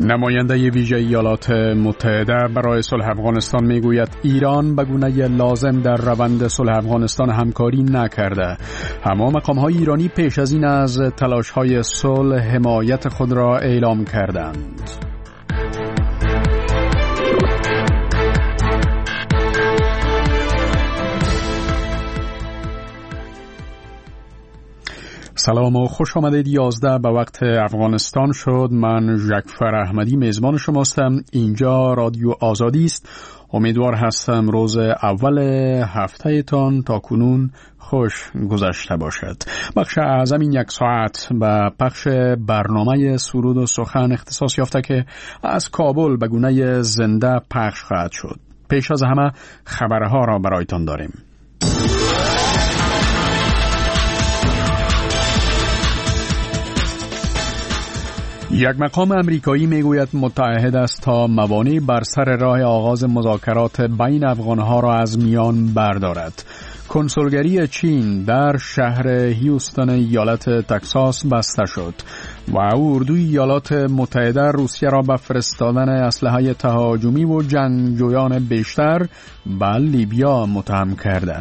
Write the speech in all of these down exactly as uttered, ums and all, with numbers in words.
نماینده ویژه ایالات متحده برای صلح افغانستان میگوید ایران به گونه لازم در روند صلح افغانستان همکاری نکرده. اما مقام‌های ایرانی پیش از این از تلاش‌های صلح حمایت خود را اعلام کردند. سلام و خوش آمدید. یازده به وقت افغانستان شد. من ژکفر احمدی میزبان شماستم. اینجا رادیو آزادی است. امیدوار هستم روز اول هفته تان تا کنون خوش گذشته باشد. بخش اعظم این یک ساعت به پخش برنامه سرود و سخن اختصاص یافته که از کابل به گونه زنده پخش خواهد شد. پیش از همه خبرها را برایتان داریم. یک مقام امریکایی میگوید متعهد است تا موانع بر سر راه آغاز مذاکرات بین افغانها را از میان بردارد. کنسولگری چین در شهر هیوستن ایالت تگزاس بسته شد و اردوی ایالات متحده روسیه را به فرستادن اسلحه تهاجمی و جنگجویان بیشتر به لیبیا متهم کرده.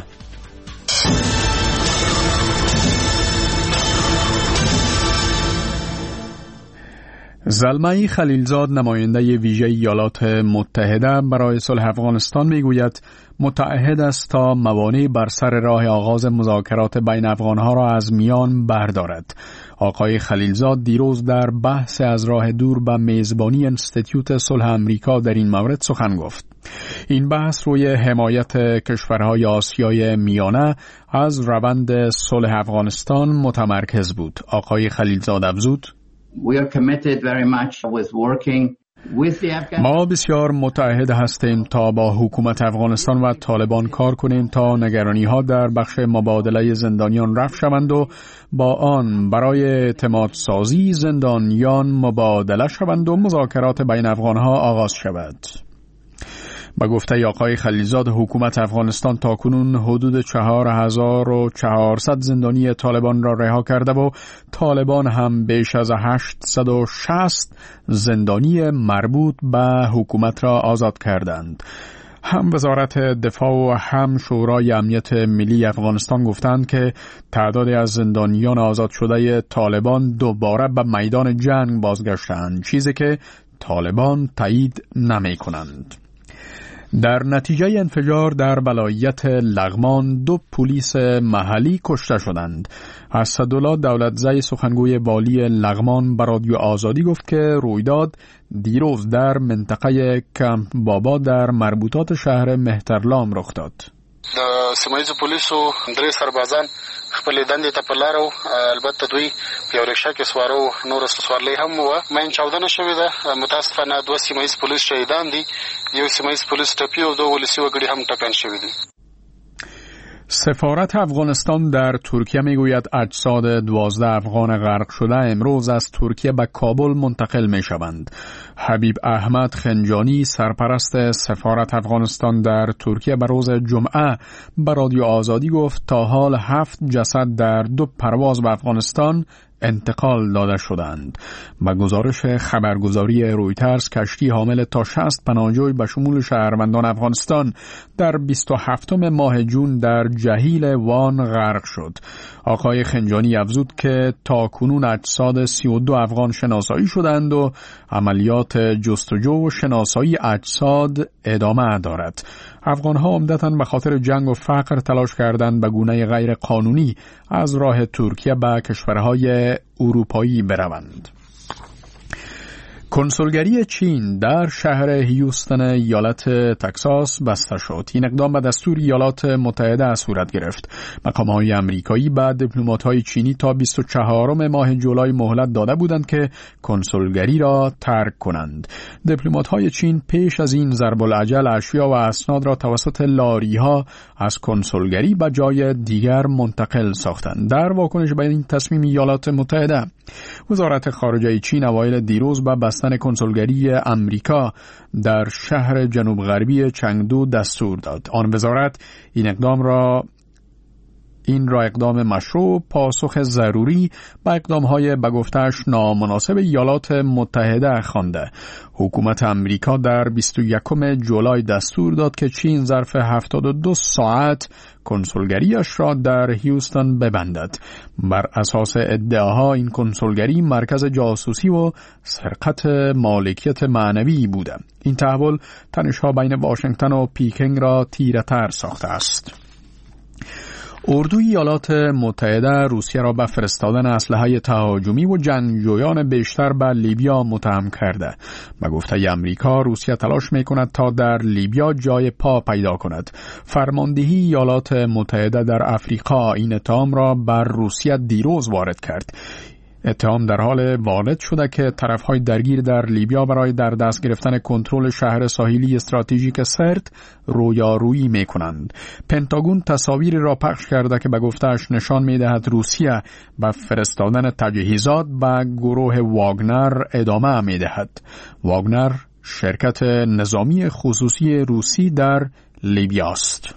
زلمه خلیلزاد نماینده ویژه ایالات متحده برای صلح افغانستان میگوید متعهد است تا موانع بر سر راه آغاز مذاکرات بین افغانها را از میان بردارد. آقای خلیلزاد دیروز در بحث از راه دور به میزبانی انستیتیوت صلح امریکا در این مورد سخن گفت. این بحث روی حمایت کشورهای آسیای میانه از روند صلح افغانستان متمرکز بود. آقای خلیلزاد افزود: We are committed very much with working with the Afghan... ما بسیار متعهد هستیم تا با حکومت افغانستان و طالبان کار کنیم تا نگرانی ها در بخش مبادله زندانیان رفع شوند و با آن برای اعتماد سازی زندانیان مبادله شوند و مذاکرات بین افغان ها آغاز شود. با گفته آقای خلیلزاد حکومت افغانستان تاکنون حدود چهار هزار و چهارصد زندانی طالبان را رها کرده و طالبان هم بیش از هشتصد و شصت زندانی مربوط به حکومت را آزاد کردند. هم وزارت دفاع و هم شورای امنیت ملی افغانستان گفتند که تعدادی از زندانیان آزاد شده طالبان دوباره به میدان جنگ بازگشتند، چیزی که طالبان تایید نمی کنند. در نتیجه انفجار در ولایت لغمان دو پلیس محلی کشته شدند. اسدالله دولتزی سخنگوی والی لغمان به رادیو آزادی گفت که رویداد دیروز در منطقه کمپ بابا در مربوطات شهر مهترلام رخ داد. د سیمایي پولیسو درې سربازان خپل دندې ته په لارو البته دوی په یو رکشه کې سوارو نور سوارلې هم و مین چاودنه شوې ده. متاسفانه دوه سیمایي پولیس شهیدان دي، یو سیمایي پولیس ټپي او دوه ولسي وګړي هم ټپیان شوي دي. سفارت افغانستان در ترکیه میگوید اجساد دوازده افغان غرق شده امروز از ترکیه به کابل منتقل می شوند. حبیب احمد خنجانی سرپرست سفارت افغانستان در ترکیه به روز جمعه به رادیو آزادی گفت تا حال هفت جسد در دو پرواز به افغانستان انتقال داده شدند. با گزارش خبرگزاری رویترز کشتی حامل تا شصت پناهجوی به شمول شهروندان افغانستان در بیست و هفتم ماه جون در جهیل وان غرق شد. آقای خنجانی افزود که تا کنون اجساد سی و دو افغان شناسایی شدند و عملیات جستجو و شناسایی اجساد ادامه دارد. افغان‌ها عمدتاً به خاطر جنگ و فقر تلاش کردند به گونه غیر قانونی از راه ترکیه به کشورهای اروپایی بروند. کنسولگری چین در شهر هیوستن ایالت تگزاس بسته شد. این اقدام به دستور ایالات متحده صورت گرفت. مقام‌های آمریکایی به دیپلمات‌های چینی تا بیست و چهارم ماه جولای مهلت داده بودند که کنسولگری را ترک کنند. دیپلمات‌های چین پیش از این ضرب العجل اشیا و اسناد را توسط لاری‌ها از کنسولگری به جای دیگر منتقل ساختند. در واکنش به این تصمیم ایالات متحده، وزارت خارجه چین اوایل دیروز به بستن کنسولگری امریکا در شهر جنوب غربی چنگدو دستور داد. آن وزارت این اقدام را این را اقدام مشروع پاسخ ضروری به اقدام‌های به گفته‌اش نامناسب ایالات متحده خوانده. حکومت امریکا در بیست و یکم جولای دستور داد که چین ظرف هفتاد و دو ساعت کنسولگریش را در هیوستن ببندد. بر اساس ادعاها این کنسولگری مرکز جاسوسی و سرقت مالکیت معنوی بوده. این تحول تنش‌ها بین واشنگتن و پیکنگ را تیره‌تر ساخته است. اردوی ایالات متحده روسیه را به فرستادن اسلحه تهاجمی و جنگجویان بیشتر به لیبیا متهم کرده. به گفته امریکا روسیه تلاش می‌کند تا در لیبیا جای پا پیدا کند. فرماندهی ایالات متحده در افریقا این اتهام را بر روسیه دیروز وارد کرد. اتهام در حال وارد شده که طرف‌های درگیر در لیبیا برای در دست گرفتن کنترل شهر ساحلی استراتژیک سرت رویارویی می‌کنند. پنتاگون تصاویری را پخش کرده که به گفته‌اش نشان می‌دهد روسیه به فرستادن تجهیزات به گروه واگنر ادامه می‌دهد. واگنر شرکت نظامی خصوصی روسی در لیبیا است.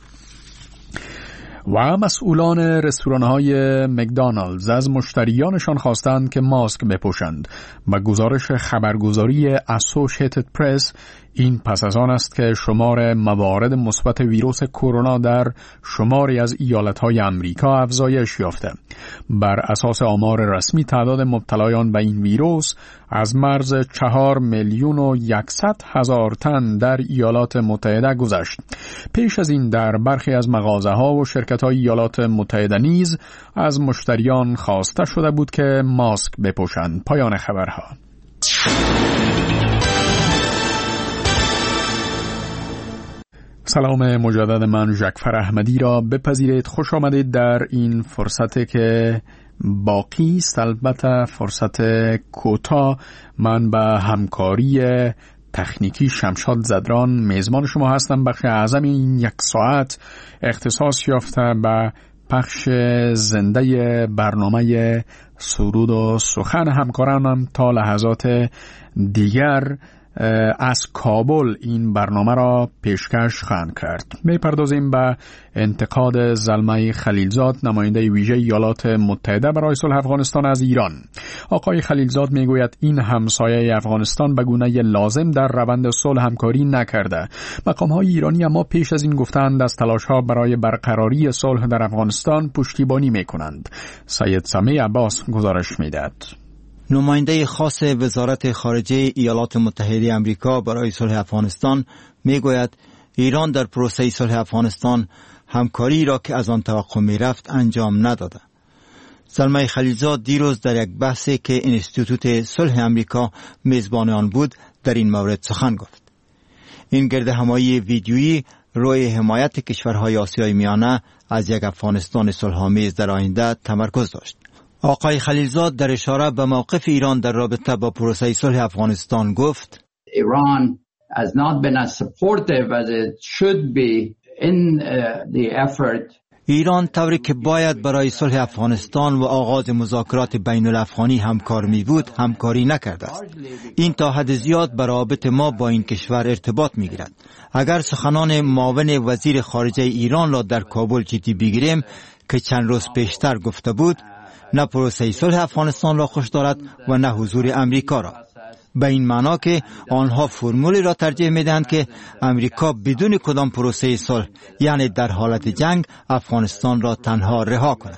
و مسئولان رستوران‌های مکدونالدز از مشتریانشان خواستند که ماسک بپوشند. با گزارش خبرگزاری اسوشییتد پرس این پس از آن است که شمار موارد مثبت ویروس کرونا در شماری از ایالت‌های آمریکا افزایش یافته. بر اساس آمار رسمی تعداد مبتلایان به این ویروس از مرز چهار میلیون و یکصد هزار تن در ایالات متحده گذشت. پیش از این در برخی از مغازه‌ها و شرکت‌های ایالات متحده نیز از مشتریان خواسته شده بود که ماسک بپوشند. پایان خبرها. سلام مجدد، من ژکفر احمدی را بپذیرید. خوش آمدید در این فرصت که باقی است. البته فرصت کوتاه. من به همکاری تکنیکی شمشاد زدران میزبان شما هستم. بخش اعظم این یک ساعت اختصاص یافته به پخش زنده برنامه سرود و سخن. همکارانم تا لحظات دیگر از کابل این برنامه را پیشکش خواهند کرد. میپردازیم به انتقاد زلمه خلیلزاد، نماینده ویژه ایالات متحده برای صلح افغانستان از ایران. آقای خلیلزاد میگوید این همسایه افغانستان به گونه لازم در روند صلح همکاری نکرده. مقام‌های ایرانی اما پیش از این گفتند از تلاش‌ها برای برقراری صلح در افغانستان پشتیبانی میکنند. سید سمیع عباس گزارش میدهد. نماینده خاص وزارت خارجه ایالات متحده آمریکا برای صلح افغانستان میگوید ایران در پروسه صلح افغانستان همکاری را که از آن توقع میرفت انجام نداده. زلمه خلیلزاد دیروز در یک بحثی که انستیتوت صلح آمریکا میزبان آن بود در این مورد سخن گفت. این گردهمایی ویدیویی روی حمایت کشورهای آسیای میانه از یک افغانستان صلح‌آمیز در آینده تمرکز داشت. آقای خلیلزاد در اشاره به موقف ایران در رابطه با پروسه صلح افغانستان گفت Iran has not been as supportive as it should be in uh, the effort. ایران طوری که باید برای صلح افغانستان و آغاز مذاکرات بین الافغانی همکار می بود همکاری نکرده است. این تا حد زیاد به روابط ما با این کشور ارتباط می گیرد. اگر سخنان معاون وزیر خارجه ایران را در کابل جدی بگیریم که چند روز پیشتر گفته بود نه پروسه صلح افغانستان را خوش دارد و نه حضور امریکا را، به این معنا که آنها فرمولی را ترجیح میدهند که امریکا بدون کدام پروسه صلح یعنی در حالت جنگ افغانستان را تنها رها کند.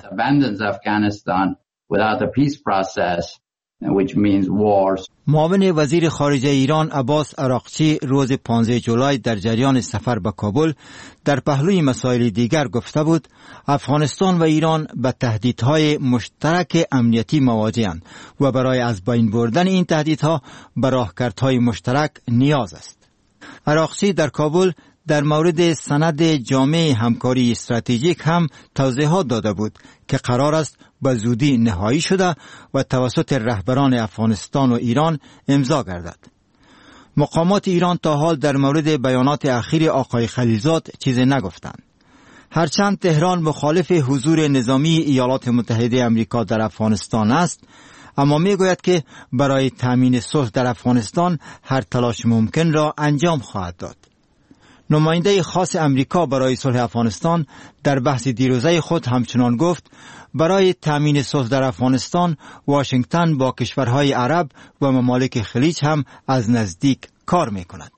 which means wars. معاون وزیر خارجه ایران عباس عراقچی روز پانزده جولای در جریان سفر به کابل در پهلوی مسائل دیگر گفته بود افغانستان و ایران به تهدیدهای مشترک امنیتی مواجه‌اند و برای از بین بردن این تهدیدها به راهکردهای مشترک نیاز است. عراقچی در کابل در مورد سند جامع همکاری استراتژیک هم توضیحات داده بود که قرار است به زودی نهایی شده و توسط رهبران افغانستان و ایران امضا گردد. مقامات ایران تا حال در مورد بیانات اخیر آقای خلیلزاد چیزی نگفتند. هرچند تهران مخالف حضور نظامی ایالات متحده آمریکا در افغانستان است، اما میگوید که برای تامین صلح در افغانستان هر تلاش ممکن را انجام خواهد داد. نماینده خاص امریکا برای صلح افغانستان در بحث دیروزه خود همچنان گفت برای تامین صلح در افغانستان واشنگتن با کشورهای عرب و ممالک خلیج هم از نزدیک کار می‌کند.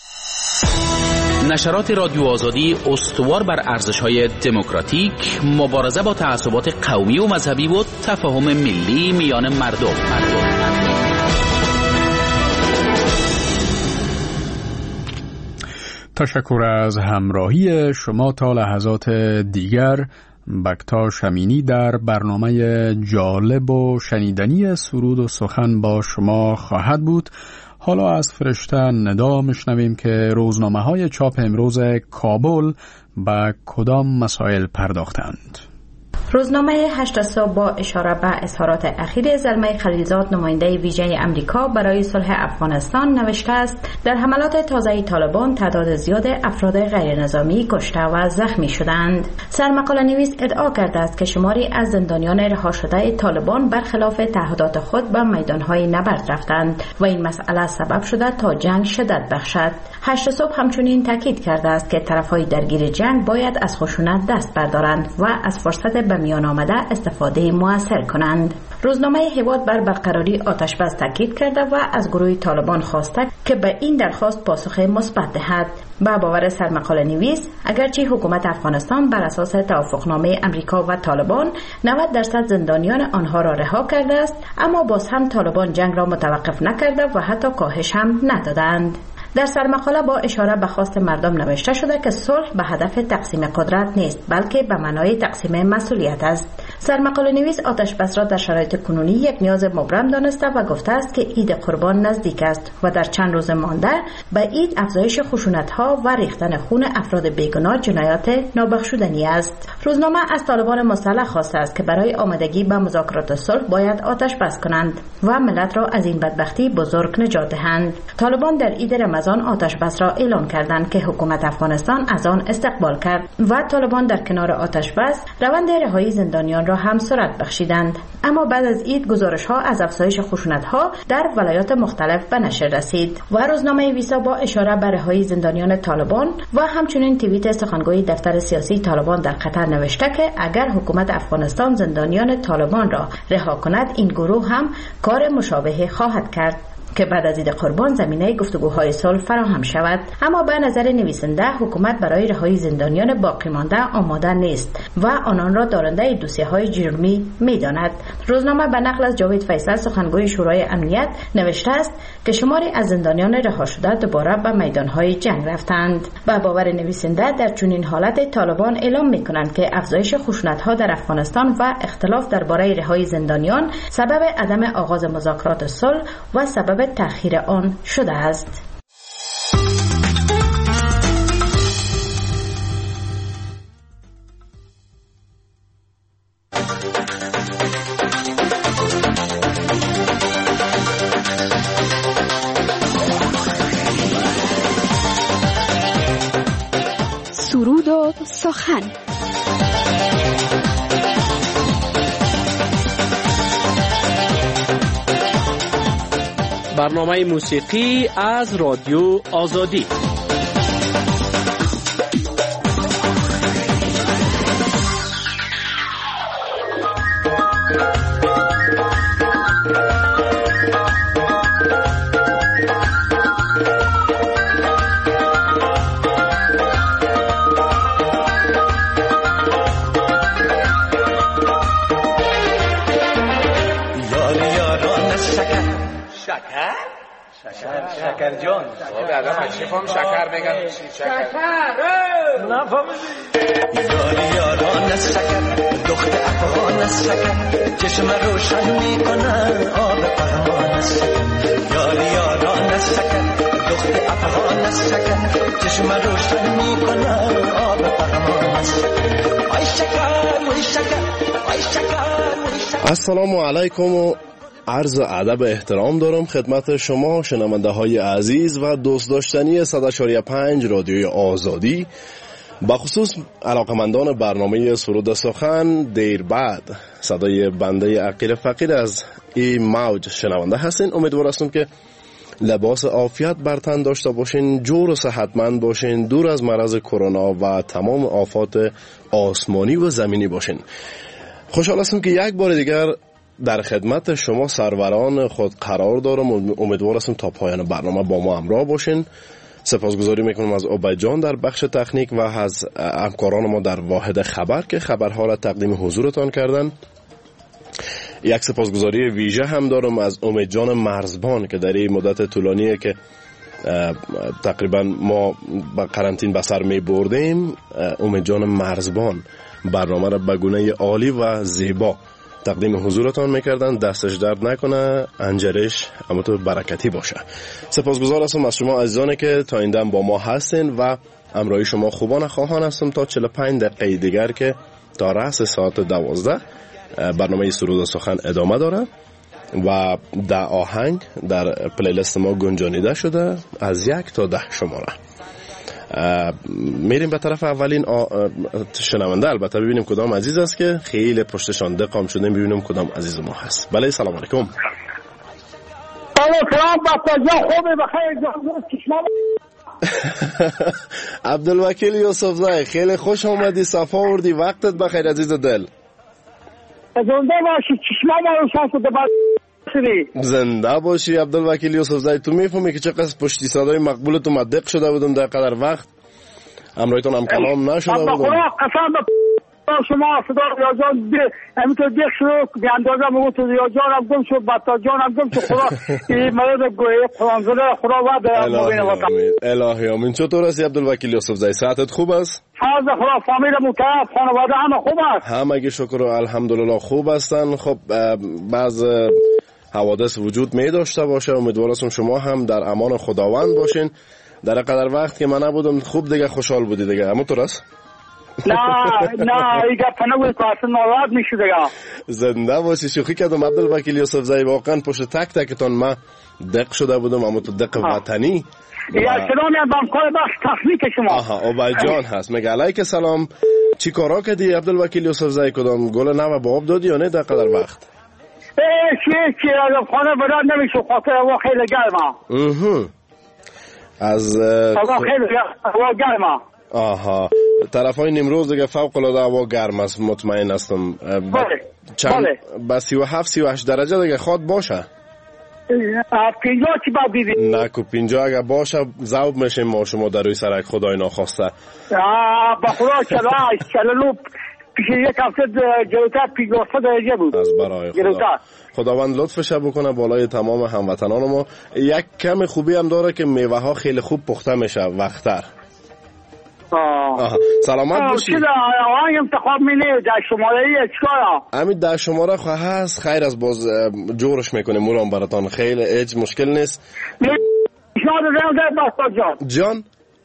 نشرات رادیو آزادی استوار بر ارزش‌های دموکراتیک، مبارزه با تعصبات قومی و مذهبی و تفاهم ملی میان مردم. تشکر از همراهی شما. تا لحظات دیگر بکتا شمینی در برنامه جالب و شنیدنی سرود و سخن با شما خواهد بود. حالا از فرشته ندا میشنویم که روزنامه‌های چاپ امروز کابل به کدام مسائل پرداختند. روزنامه هشت صبح با اشاره به اظهارات اخیر زلمه خلیلزاد نماینده ویژه امریکا برای صلح افغانستان نوشته است در حملات تازه طالبان تعداد زیاد افراد غیر نظامی کشته و زخمی شدند. سرمقاله نویس ادعا کرده است که شماری از زندانیان رها شده طالبان برخلاف تعهدات خود به میدانهای نبرد رفتند و این مسئله سبب شده تا جنگ شدت بخشد. هشت صبح همچنین تاکید کرده است که طرفهای درگیر جنگ باید از خشونت دست بردارند و از فرصت به میان آمده استفاده موثر کنند. روزنامه هواد بر برقراری آتش بس تاکید کرده و از گروه طالبان خواسته که به این درخواست پاسخ مثبت دهد. با باور سرمقاله نویس اگرچه حکومت افغانستان بر اساس توافقنامه امریکا و طالبان نود درصد زندانیان آنها را رها کرده است، اما باز هم طالبان جنگ را متوقف نکرده و حتی کاهش هم ندادند. در سرمقاله با اشاره به خواست مردم نوشته شده که صلح به هدف تقسیم قدرت نیست بلکه به معنای تقسیم مسئولیت است. سرمقاله نویس آتش بس را در شرایط کنونی یک نیاز مبرم دانسته و گفته است که عید قربان نزدیک است و در چند روز مانده به عید افزایش خشونت‌ها و ریختن خون افراد بیگناه جنایات نابخشودنی است. روزنامه از طالبان مسلح خواسته است که برای آمادگی به مذاکرات صلح باید آتش بس کنند و ملت را از این بدبختی بزرگ نجات دهند. طالبان در عید رمضان آتش بس را اعلان کردند که حکومت افغانستان از آن استقبال کرد و طالبان در کنار آتش بس روند رهایی زندانیان را هم سرعت بخشیدند. اما بعد از عید گزارش ها از افزایش خشونت ها در ولایات مختلف به نشر رسید و روزنامه ویسا با اشاره به رهایی زندانیان طالبان و همچنین توییت سخنگوی دفتر سیاسی طالبان در قطر نوشته که اگر حکومت افغانستان زندانیان طالبان را رها کند این گروه هم کار مشابه خواهد کرد که بعد از عید قربان زمینه گفتگوهای صلح فراهم شود. اما به نظر نویسنده حکومت برای رهایی زندانیان باقی مانده آماده نیست و آنان را دارنده دوسیه‌های جرمی می‌داند. روزنامه به نقل از جاوید فیصل سخنگوی شورای امنیت نوشته است که شماری از زندانیان رها شده دوباره به میدان‌های جنگ رفتند. به باور نویسنده در چنین حالت طالبان اعلام می‌کنند که افزایش خشونت‌ها در افغانستان و اختلاف درباره رهایی زندانیان سبب عدم آغاز مذاکرات صلح و سبب تأخیر آن شده است. سرود و سخن. برنامه موسیقی از رادیو آزادی. شکر جان بعدا مشیفم شکر بگن شکر نفهمیدی یاری یاران از شکر دخت افغان از شکر چشم روشن میکنن آب افغان از شکر یاری یاران از شکر دخت افغان از شکر چشم روشن میکنن آب افغان از شکر آی شکر وای شکر آی شکر وای شکر. السلام علیکم و عرض ادب احترام دارم خدمت شما شنونده های عزیز و دوست داشتنی صد و چهار و پنج رادیوی آزادی، بخصوص علاقمندان برنامه سرود سخن. دیر بعد صدای بنده عقیل فقیر از این موج شنونده هستین. امیدوار هستم که لباس عافیت بر تن داشته باشین، جور و صحتمند باشین، دور از مرض کرونا و تمام آفات آسمانی و زمینی باشین. خوشحال هستم که یک بار دیگر در خدمت شما سروران خود قرار دارم و امیدوار هستم تا پایان برنامه با ما همراه باشین. سپاسگزاری میکنم از عبید جان در بخش تکنیک و از همکاران ما در واحد خبر که خبرها را تقدیم حضورتان کردن. یک سپاسگزاری ویژه هم دارم از امید جان مرزبان که در این مدت طولانیه که تقریبا ما با قرنطین به سر می بردیم، امید جان مرزبان برنامه را به گونه عالی و زیبا تقدیم حضورتان میکردن. دستش درد نکنه، انجرش اما تو برکتی باشه. سپاسگزار هستم از شما عزیزانی که تا این دم با ما هستین و همراهی شما خوبان خواهان هستم تا چهل و پنج دقیقه دیگر که تا رأس ساعت دوازده برنامه سرود و سخن ادامه داره و ده آهنگ در پلیلیست ما گنجانیده شده از یک تا ده شماره. میریم به طرف اولین شنونده، البته ببینیم کدام عزیز است که خیلی پشتشان دقام شدیم، ببینیم کدام عزیز ما هست. بله سلام علیکم. سلام بابا، خوبه بخیر جان چشما. عبدالوکیل یوسف زای، خیلی خوش آمدی، صفا آوردی، وقتت بخیر عزیز دل. زنده باشی، چشما ما رو شانس ده بعد زنده باشی عبدالوکیل یوسف زای. تو میفهمی که چقدر پشتی صدای مقبول تو مدق شده بودم در قدر وقت همراهیتون هم کلام نشده بودم. خدا قسم به شما صدا یا جان همینطور دیخ شد به اندازه مگو تو یا جان هم گم شد بطا جان هم گم شد. خدا این مرد گویه قرآنزله خدا وعد مبین وطن. الهی آمین. چطور هستی عبدالوکیل یوسف زای؟ صحتت خوب است؟ فضل خدا، فامیل متعب، خانواده همه خوب است؟ همگی شکر و الحمدلله خوب هستن. خب بعض حوادث وجود می داشته باشه، امیدوارم شما هم در امان خداوند باشین. در قدر وقت که من نبودم خوب دیگه خوشحال بودی دیگه، اما تو راست؟ نه نه ایگه پنوی که اصلا ناراحت میشه دیگه. زنده باشی. شوخی کردم عبدالوکیل یوسف زای، واقعا پشت تک تکتان ما دق شده بودم، اما تو دق وطنی. یا سلامی هم بامکار بخش تخلیق شما. آها عبید جان هست. مگه علیک سلام. چی کارا کردی عبدالوکیل یوسف زای؟ کدام گل نو با آب دادی یا نه در قدر وقت؟ ای چی چی از خانه براد نمیشه، خاطر هوا خیلی گرمه. اها از هوا خیلی هوا گرمه. آها طرف های نمروز دیگه فوق العاده هوا گرم است، مطمئن هستم. بله چند بله. با سی و هفت سی و هشت درجه دیگه خواد باشه. پینجا چی باید بیدی؟ نه که پینجا اگه باشه ذوب میشیم ما شما در روی سرک، خدای ناخواسته. با خدا چلا چلالو پیش یک هفته جلوتر پینجا درجه بود. از برای خدا خداوند لطفش بکنه بالای تمام هموطنان ما. یک کم خوبی هم داره که میوه ها خیلی خوب پخته میشه وقتر. آها سلامت باشی. چرا آهنگ انتخاب می‌کنی در شماره چیکارا؟ همین در شماره خو هست، خیر از باز جورش میکنه مورام براتون، خیلی هیچ مشکل نیست. پیشنهاد دارم بستا جان. جان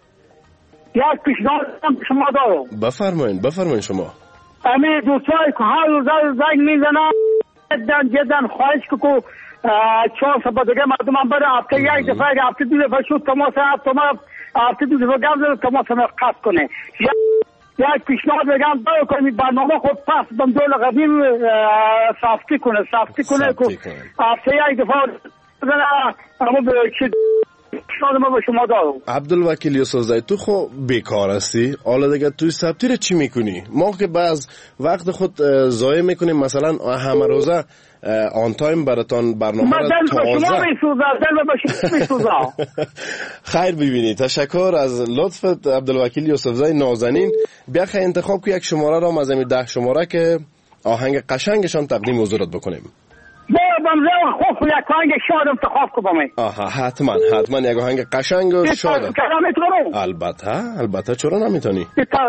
یک پیشنهاد شما دارم. بفرمایید بفرمایید شما. همین دوستای که هر روز زنگ میزنن جدا جدا خواهش که چهار سبا دیگه مردم هم بره هفته یک دفعه هفته دو دفعه شد تماس هفته هفته دو دفعه گم زده تماس همه قطع کنه. یک پیشنهاد بگم باید کنید برنامه خود پس بم دول قدیم صافتی کنه صافتی کنه که هفته یک دفعه بزنه اما به چی پیشنهاد ما به شما دارم. عبدالوکیل یوسف زای تو خو بیکار هستی، حالا دیگه توی ثبتی رو چی میکنی؟ ما که بعض وقت خود ضایع میکنیم، مثلا همه روزه آن تایم براتون برنامه را تازه شما میسوزه دل میسوزه. خیر ببینی، تشکر از لطفت عبدالوکیل یوسف زای نازنین. بیا خیلی انتخاب که یک شماره را از این ده شماره که آهنگ قشنگشان تقدیم حضورت بکنیم. بمزه خوب یک آهنگ شاد انتخاب کنم. آها حتما حتما یک آهنگ قشنگ و شاد. البته البته چرا نمیتونی؟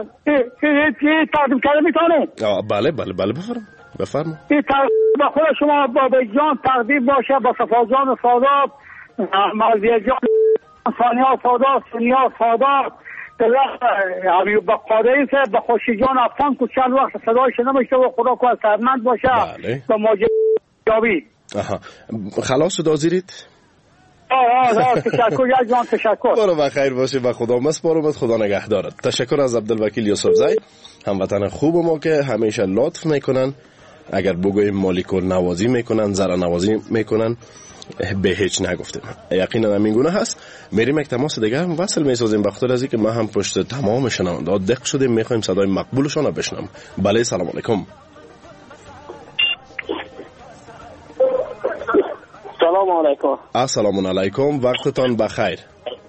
تقدیم کردن میتونم. آه بله بله بله بفرم بفرم. این با خود شما با جان تقدیم باشه، با صفا جان سادات، مرضیه جان ثانیه سادات، سنیا سادات، حبیب بقادری سے با خوشی جان افغان کو چند وقت صدایش نمیشه و خدا کو سرمند باشه. بله. با ماجراجویی. آها خلاص شد حاضرید؟ آه آه تشکر یک جان تشکر. برو بخیر باشی و خدا مسپارمت، خدا نگهدارت. تشکر از عبدالوکیل یوسف زای، هموطن خوب ما که همیشه لطف میکنن، اگر بگویم مالیکول نوازی میکنن، زره نوازی میکنن به هیچ نگفتیم. یقینا همین گونه هست. میریم یک تماس دیگر وصل میسازیم. بخاطر از اینکه ما هم پشت تمام شنونده دق شدیم میخوایم صدای مقبولشون رو بشنویم. بله سلام علیکم. سلام علیکم. السلام علیکم، وقتتان بخیر.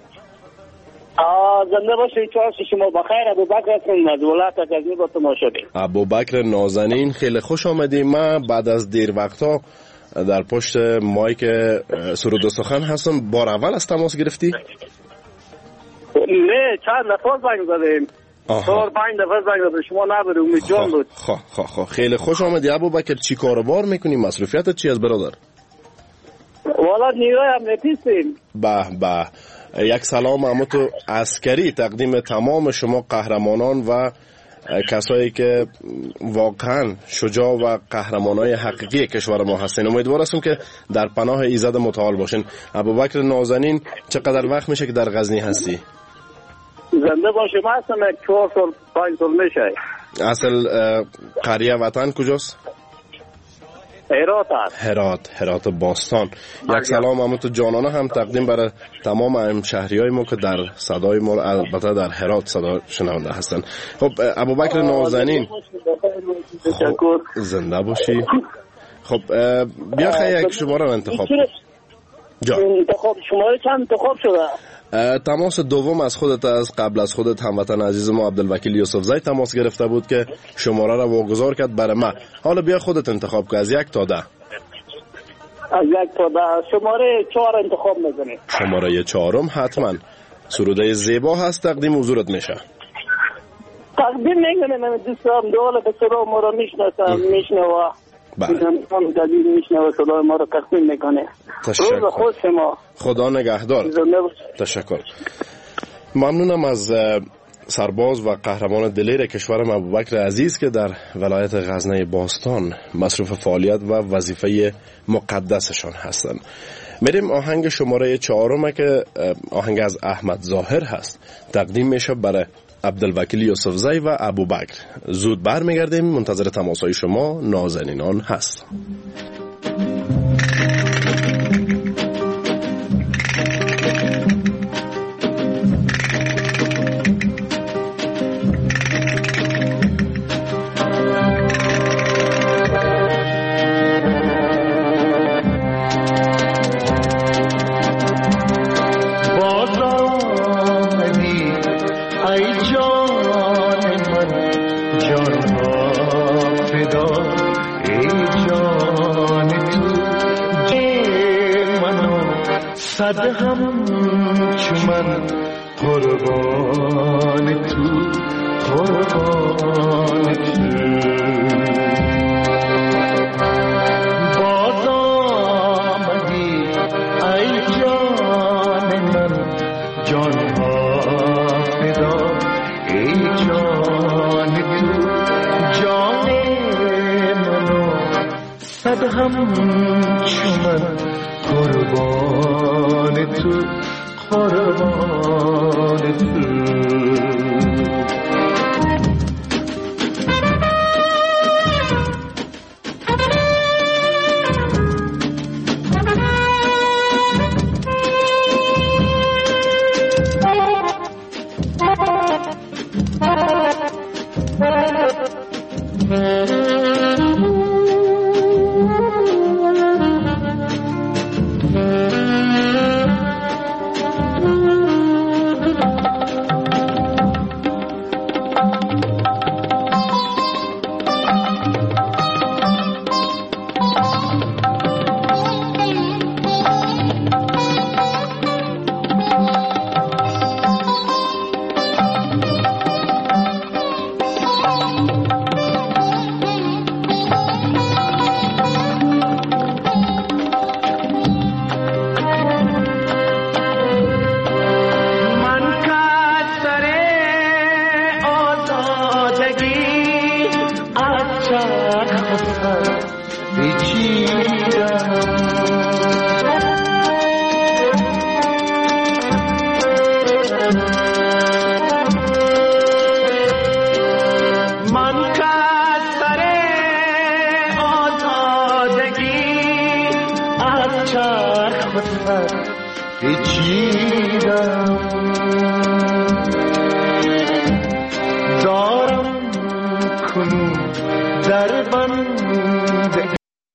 زنده باشید، چهار شما بخیر. ابوبکر هستم از ولایت غزنی با شما شدیم. ابوبکر نازنین خیلی خوش آمدید. ما بعد از دیر وقتا در پشت مایک سرود و سخن هستم. بار اول از تماس گرفتی؟ نه، چند نفر زنگ زدیم. چهار پنج نفر زنگ زدیم، شما نبودی، امید جان بود. خب خب خب خیلی خوش آمدی ابوبکر. چی کاروبار میکنی؟ مصروفیتت چی است برادر؟ والا نیروی امنیتی هستیم. به به. یک سلام امتو عسکری تقدیم تمام شما قهرمانان و کسایی که واقعا شجاع و قهرمانای حقیقی کشور ما هستین. امیدوار هستم که در پناه ایزد متعال باشین. ابوبکر نازنین چقدر وقت میشه که در غزنی هستی؟ زنده باشم هستم چهار سال پنج سال میشه. اصل قریه وطن کجاست؟ هرات هست. هرات، هرات باستان. یک سلام امتو جانانه هم تقدیم برای تمام هم شهری های ما که در صدای ما البته در هرات صدا شنونده هستن. خب ابوبکر نازنین خب زنده باشی. خب بیا خیلی یک شماره رو انتخاب کن. جا انتخاب شماره چند انتخاب شده؟ تماس دوم از خودت، از قبل از خودت هموطن عزیز ما عبدالوکیل یوسفزی تماس گرفته بود که شماره را واگذار کرد برای ما. حالا بیا خودت انتخاب کن از یک تا ده. از یک تا ده. شماره چهار انتخاب میکنی. شماره چهارم حتما سروده زیبا هست، تقدیم حضورت میشه. تقدیم میکنه. من دوستم دوله به صدا ما را میشناسم، میشنوه بله. میشنوه صدای ما را تقدیم میکنه. تشکر. خوش شما. خدا نگهدار. تشکر. ممنونم از سرباز و قهرمان دلیر کشورم ابوبکر عزیز که در ولایت غزنی باستان مصروف فعالیت و وظیفه مقدسشان هستند. میریم آهنگ شماره چهارم که آهنگ از احمد ظاهر هست، تقدیم میشه برای عبدالوکیل یوسفزی و ابوبکر. زود برمیگردیم. منتظر تماسهای شما نازنینان هست. صد هم چمن قربان تو، قربان تو. باز آمدی ای جان من، جان ها فدا ای جان تو، جان منو صد هم چمن قربان تو، قربان تو. چرخ پیچیدم دارم کنون در بند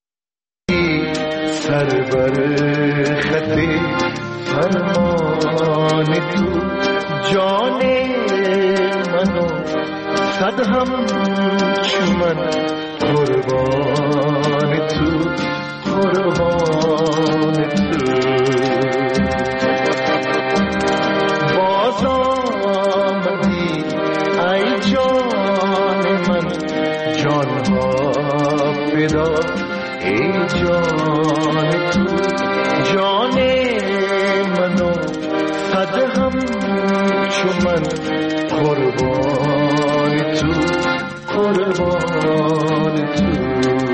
سر بر خط فرمان تو جان منو صد هم چمن قربان تو قربان تو باز آمدی ای جان من جانها فدا ای جان تو جان منو صد هم چمن قربان تو قربان تو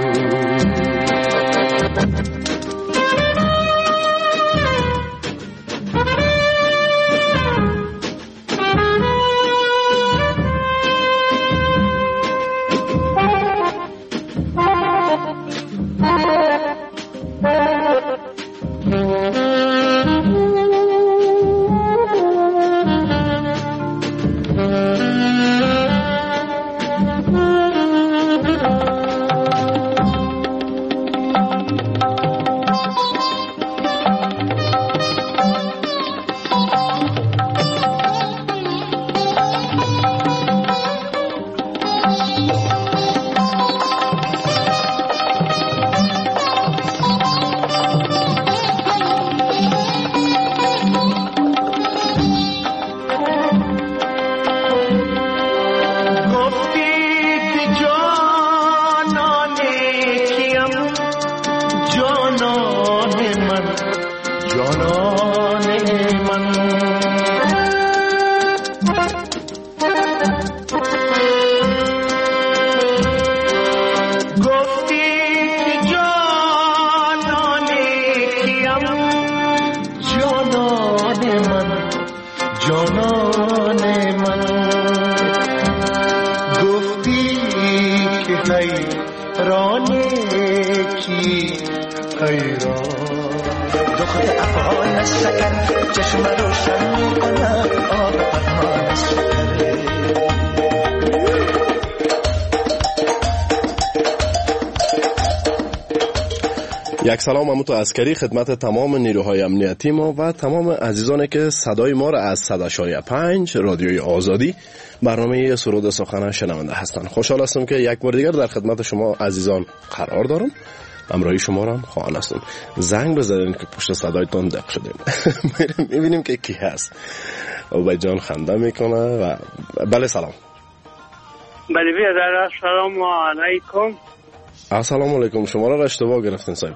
یک سلام اموت عسکری خدمت تمام نیروهای امنیتی ما و تمام عزیزانی که صدای ما را از صد و شش پنج رادیوی آزادی برنامه سرود سخن شنونده هستند. خوشحال هستم که یک بار دیگر در خدمت شما عزیزان قرار دارم. امروی شما را هم خواهان هستم. زنگ بزنید که پشت صدایتون دق شدیم. میبینیم که کی هست. اوبای جان خنده میکنه و بله سلام. بله بیادر السلام علیکم. السلام علیکم. شما را اشتباه گرفتین صاحب.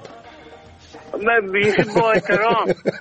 من بیشی با احترام.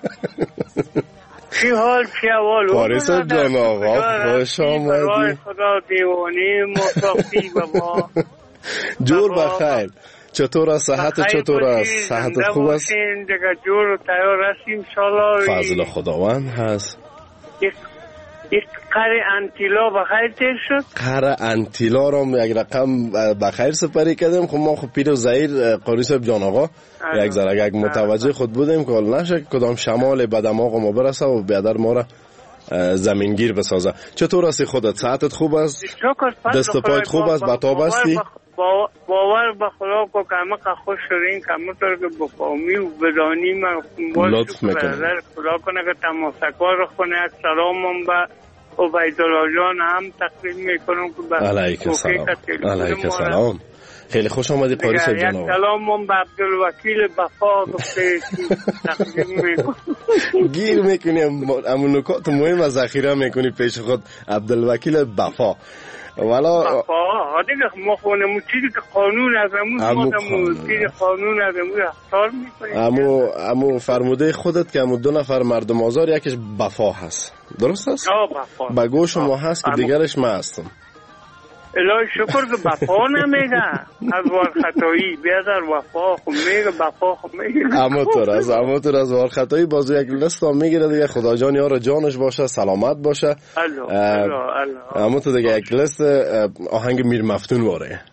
چی حال چی اول؟ پاریس جان آقا خوش آمدی. خدا دیوانی مصافی بابا. جور بخیر. چطور است؟ صحت چطور است؟ صحت خوب است؟ دیگه جور و تیار هستیم انشالله. فضل خداوند هست. یک قره انتیلا بخیر تیر شد؟ قره انتیلا را یک رقم بخیر سپری کردیم. خب ما خب پیر و زهیر قاری صاحب جان آقا یک ذره یک متوجه خود بودیم که نشه کدام شمال به دماغ ما برسه و بیادر ما را زمینگیر بسازه. چطور هستی خودت؟ صحتت خوب است؟ دست پایت خوب است؟ بتاب هستی؟ باور به خدا کو کمه خوش شدین کمه طور که بفهمی و بدانی من لطف میکنم خدا کنه که تماسکار رو کنه سلامم به عبیدالله جان هم تقدیم میکنم که به علیک سلام علیک سلام. خیلی خوش آمدی قاری صاحب جان. یک سلامم به عبدالوکیل بفا گفته تقدیم میکنم. گیر میکنی امون نکات مهم از ذخیره میکنی پیش خود عبدالوکیل بفا. والا بفا دیگه ما خونمون چیزی که قانون از امون چیزی قانون از امون اختار میکنیم. امو امو فرموده خودت که امو دو نفر مردم آزار یکیش بفا هست درست است؟ آه بفا. با گوش ما هست که دیگرش ما هستم. الهی شکر که بفا نمیگه از وار خطایی بیادر وفا خب میگه بفا خب میگه اما طور از اما طور از وار خطایی بازو یک لست هم میگیره دیگه خدا جان یار جانش باشه سلامت باشه. الو الو الو اما تو دیگه یک لست آهنگ میر مفتون واره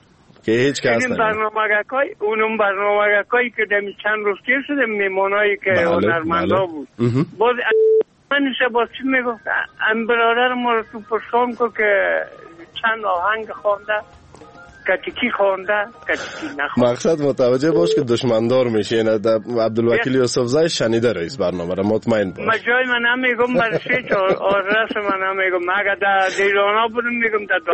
که هیچ کس این برنامه‌های اونم برنامه‌هایی که دمی چند روز که شده میمونایی که هنرمندا بود باز من شبا چی میگفت ام برادر ما رو تو پرسان کو که چند آهنگ خوانده کتیکی خوانده کتیکی نخوانده. مقصد متوجه باش که دشمندار میشه. این عبدالوکیل یوسفزای شنیده رئیس برنامه را مطمئن باش. ما جای من هم میگم برای سه چهار آدرس من هم میگم مگه در دیرانا بودم میگم در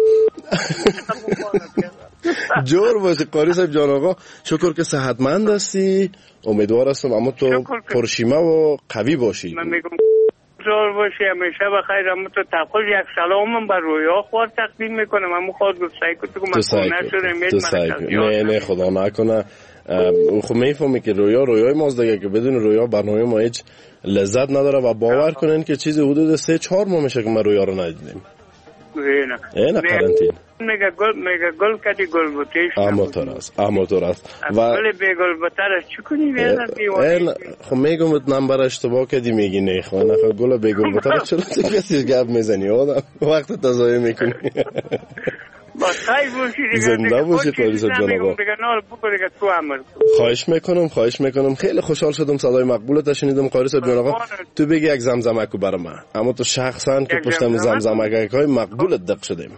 جور باشه قاری صاحب جان آقا. شکر که صحتمند هستی، امیدوار هستم اما تو پرشیمه و قوی باشی. من میگم جور باشی همیشه بخیر. اما تو تقول یک سلامم بر رویا خوار تقدیم میکنم. اما خود گفتایی که تو من خونه شده نه نه خدا نکنه. خب میفهمی که رویا رویای ماست دیگه، که بدون رویا برنامه ما هیچ لذت نداره و باور کنین که چیزی حدود سه چهار ماه میشه که ما رویا رو ندیدیم. نه نه قرنطینه میگه گل میگه گل کدی گل بوتیش آماتور است آماتور است و گل به گل بوتر چی کنی بیاد دیوانه. خب میگم ات نمبر اشتباه کردی میگی نه خو نه خو گل به گل بوتر چرا تو کسی گپ میزنی آدم وقت تضایع میکنی. با خیر باشی دیگه زنده باشی قاری صاحب جان آقا. خواهش میکنم خواهش میکنم. خیلی خوشحال شدم صدای مقبولت شنیدم قاری صاحب جان آقا. تو بگی یک زمزمکو برام، اما تو شخصا که پشتم زمزمکای مقبولت دق شدیم.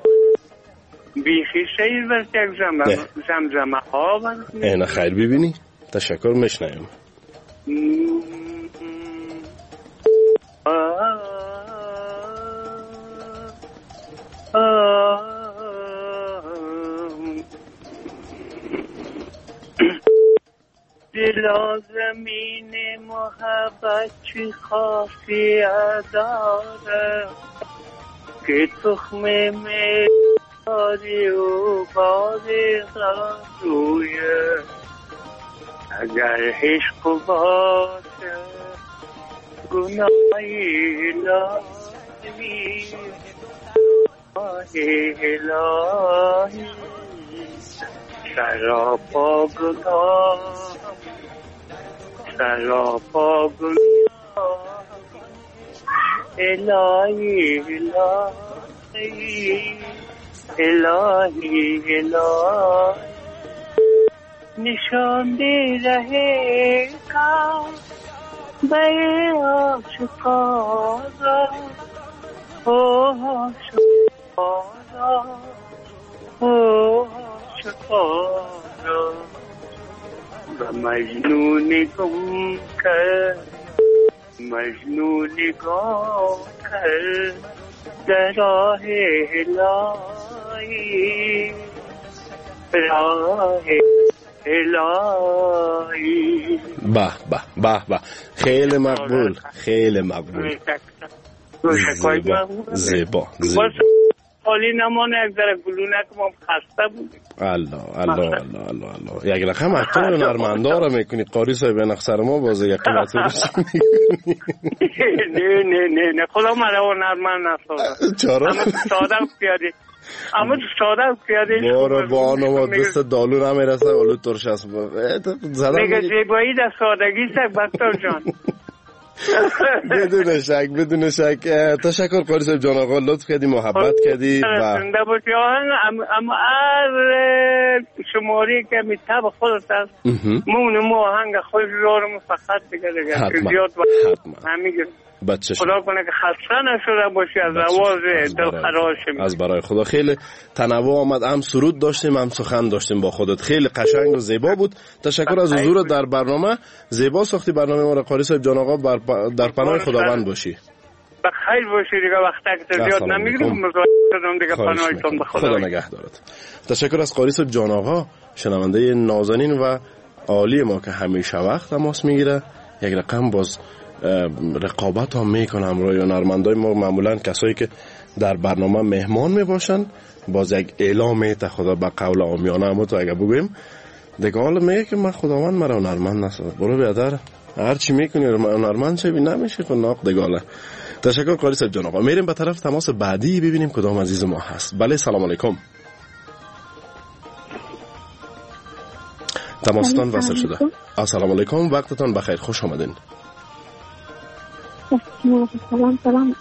بیخی شیر بس یک زمزمه ها بس. اینا خیر ببینی. تشکر میشنیم. دلا زمین محبت چی خاصیت داره که تخم میاری و باری غرویه. اگر عشق باشه گناهی الهی الهی سراپا گناه سراپا گناه الهی الهی الهی الهی نشان دے رہے کا بے عاشقانہ او عاشقانہ او عاشقانہ مجنون گم کر مجنون گم کر راہ الہی راہ الهی. به به به به خیلی مقبول خیلی مقبول. زیبا زیبا زیبا. حالی نمانه یک ذره گلونک ما خسته بودیم. الله الله الله الله الله. یک رقم اکتور هنرمندا را میکنی قاری صاحب نقصر ما باز یک رقم اکتور نه نه نه نه خدا مرا هنرمند نسازه. چرا؟ اما ساده پیاده اما ساده پیاده بارو بانو دست دالو نمیرسه اولو ترش است. میگه زیبایی در سادگی است بختار جان. بدون شک بدون شک. تشکر قاری صاحب جان آقا، لطف کردی محبت کردی و زنده باشی. اما هر شماری که میتاب خودت است مون مو آهنگ خود رو فقط دیگه دیگه زیاد همین بچه خدا کنه که خسته نشده باشی از آواز دلخراش. از برای خدا خیلی تنوع آمد، هم سرود داشتیم هم سخن داشتیم با خودت. خیلی قشنگ و زیبا بود. تشکر از حضورت در برنامه. زیبا ساختی برنامه ما را قاری صاحب جان آقا. در پناه خداوند باشی. بخیر باشی دیگه. وقتا که زیاد نمیگیرم مزاحم شدم دیگه پناهتون به خدا. خدا نگهدارت. تشکر از قاری صاحب جان آقا، شنونده نازنین و عالی ما که همیشه وقت تماس میگیره. یک رقم باز رقابت هم میکنه همراه هنرمندای ما، معمولا کسایی که در برنامه مهمان میباشن. باز یک اعلام میته خدا به قول عامیانه. اما تو اگه بگویم دیگه حالا میگه که من خداوند مرا هنرمند نساز، برو بیادر هر چی میکنی هنرمند شوی نمیشه که ناق دیگه. تشکر قاری صاحب جان آقا. میریم به طرف تماس بعدی ببینیم کدام عزیز ما هست. بله سلام علیکم. تماستان وصل شده. السلام علیکم، وقتتان بخیر، خوش آمدین. سلام سلام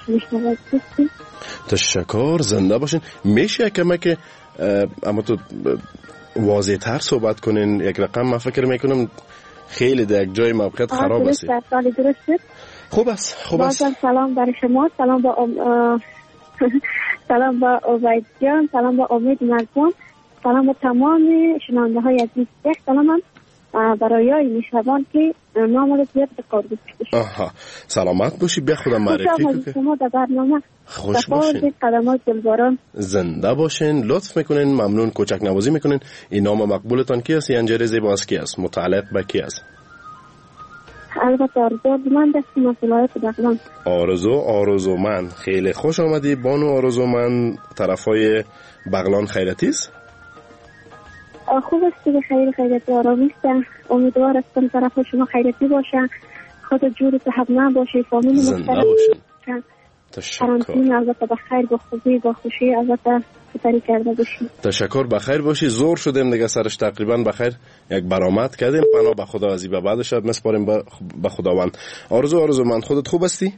تشکر، زنده باشین. میشه کمه که اما تو واضح تر صحبت کنین؟ یک رقم من فکر میکنم خیلی در یک جای موقعیت خراب است. خوب است، خوب است. سلام برای شما، سلام با ام... سلام با عبید جان، سلام با امید مرزان، سلام با تمام شنونده های عزیز. یک سلام هم برای های میشوان که نام رو زیاد بکار بسید. آها، سلامت باشی. بیا خودم معرفی کنم. شما در برنامه خوش باشین. قدمات دلباران زنده باشین. لطف میکنین، ممنون. کوچک نوازی میکنین. این نام مقبولتان کی است؟ ینجر زیبا از کی است؟ متعلق به کی است؟ البته آرزو من دستی مسئولایت دقیقا. آرزو آرزو من. خیلی خوش آمدی بانو آرزو من. طرفای بغلان خیرتی است؟ خوب است که خیر خیرتی آرامیستم. امیدوار هستم طرف شما خیرتی باشه، خود جور صحب نباشه، فامیل زنده باشین. تشکر. البته بخیر، با خوبی، با خوشی البته سپری کرده باشین. تشکر، بخیر باشی. زور شدیم دیگه سرش تقریبا بخیر یک برآمد کردیم. پناه به خدا، از این به بعدش مسپاریم به خداوند. آرزو آرزو من، خودت خوب هستی؟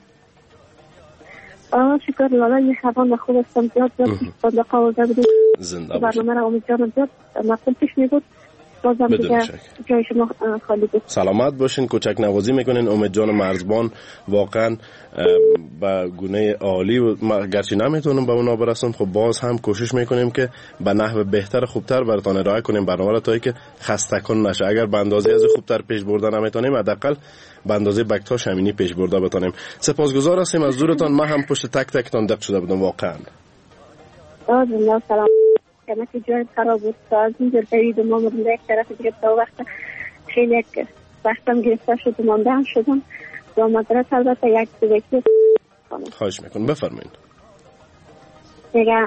آه شکر لالا، یه خوان خوب هستم. زیاد زیاد صدقه آورده بودیم. زنده باشین. برنامه را امید جانم زیاد مقبول پیش می بود. بدون شک. جای شما خالی بود. سلامت باشین. کوچک نوازی میکنین. امید جان مرزبان واقعا با گونه عالی و گرچه نمیتونم به اونا برسم، خب باز هم کوشش میکنیم که به نحو بهتر خوبتر براتون ارائه کنیم برنامه را، تا که خسته کن نشه. اگر به اندازه از خوبتر پیش بردن نمیتونیم، حداقل به اندازه بکتا شمینی پیش برده بتونیم. سپاسگزار هستیم از حضورتان. من هم پشت تک تکتان دق شده بودم واقعا. آه سلام. کمی که جای خراب بود، از اینجا برید ما مونده یک طرف گرفته و وقت خیلی یک وقتم گرفته شد و مانده هم شدم و مدرس البته یک دوبکی. خواهش میکنم بفرمایید. دیگه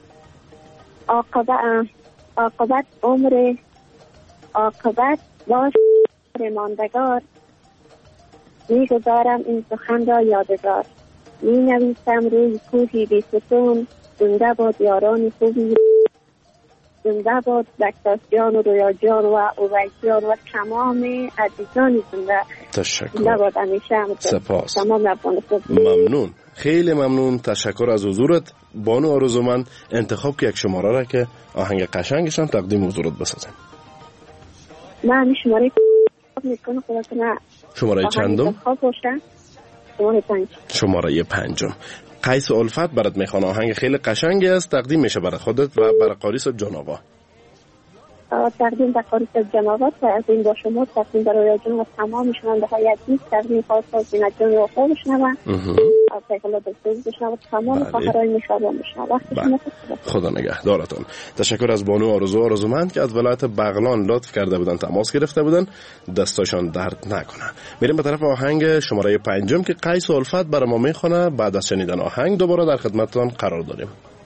عاقبت عاقبت عمر عاقبت باش ماندگار، میگذارم این سخن را یادگار، می نویسم روی کوهی بی ستون، زنده باد یاران خوبی، زنده باد بکتاسیان و رویاجان و اویسیان و تمام عزیزان زنده. تشکر. زنده باد همیشه. سپاس. تمام افغانستان. ممنون، خیلی ممنون. تشکر از حضورت بانو آرزو من. انتخاب که یک شماره را که آهنگ قشنگشان تقدیم حضورت بسازم. من همین شماره میکنم خودتون. شماره چندم؟ شماره پنج. شماره پنجم. قیس الفت برات میخوان. آهنگ خیلی قشنگی است، تقدیم میشه برای خودت و برای قاری صاحب جان آقا. تقدیم برای قاری صاحب جان آقا، تقدیم با شما، تقدیم برای جان و تمام شنونده های عزیز، تقدیم خاص از زینت جان و خوب بشنوم، از پیغلا دلسوز بشنوم، تمام خواهرای میشوام بشنوم. خدا نگهدارتون. تشکر از بانو آرزو آرزومند که از ولایت بغلان لطف کرده بودن، تماس گرفته بودن، دستاشان درد نکنه. میریم به طرف آهنگ شماره پنجم که قیس الفت برای ما میخونه. بعد از شنیدن آهنگ دوباره در خدمتتان قرار داریم.